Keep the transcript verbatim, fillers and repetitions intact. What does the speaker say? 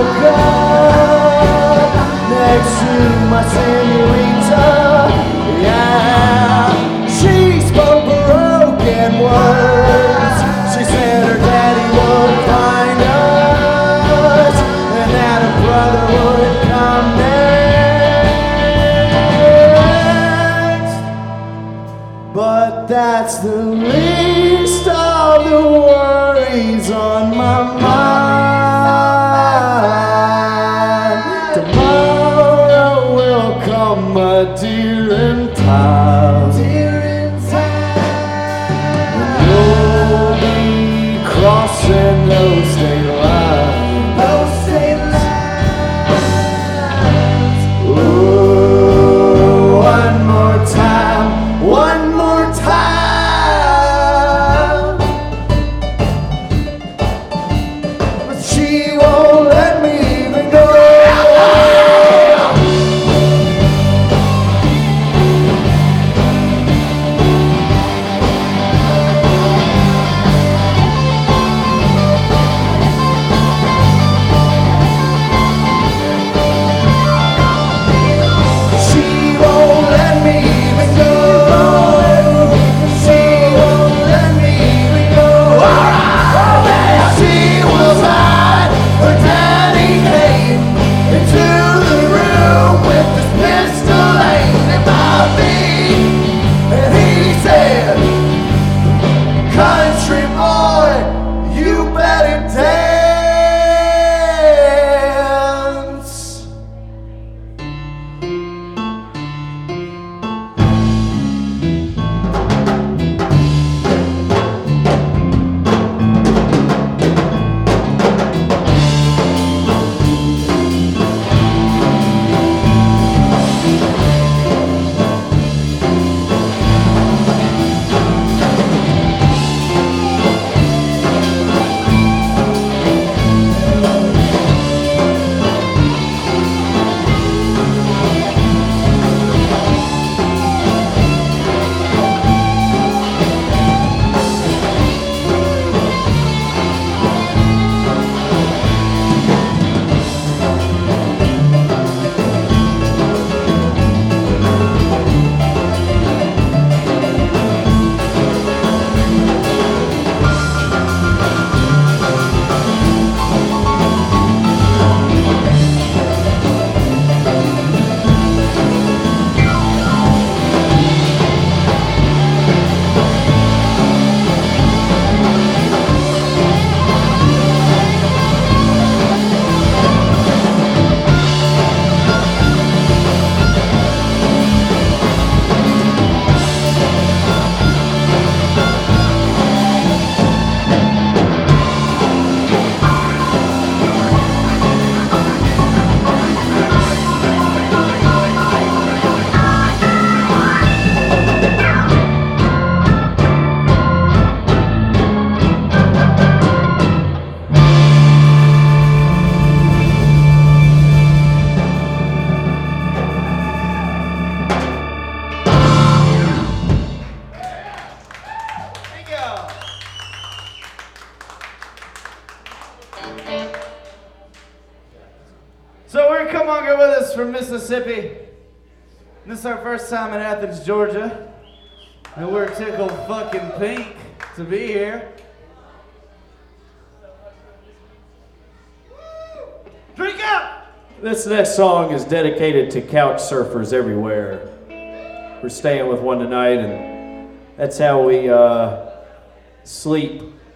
woke up next to my senorita. Yeah, she spoke broken words. She said her daddy would find us and that her brother would come next. But that's the least of the worries on my mind. Tomorrow will come, my dear, in time. And you'll be crossing those state lines. Ooh, one more time, one more time. But she won't let me even go. She won't let me even go. She won't let me even go. She was right. Her daddy came into the room with his pistol aimed at my feet, and he said, "Country boy, you better dance." So we're come on go with us from Mississippi. This is our first time in Athens, Georgia. And we're tickled fucking pink to be here. Drink up! This next song is dedicated to couch surfers everywhere. We're staying with one tonight, and that's how we uh, sleep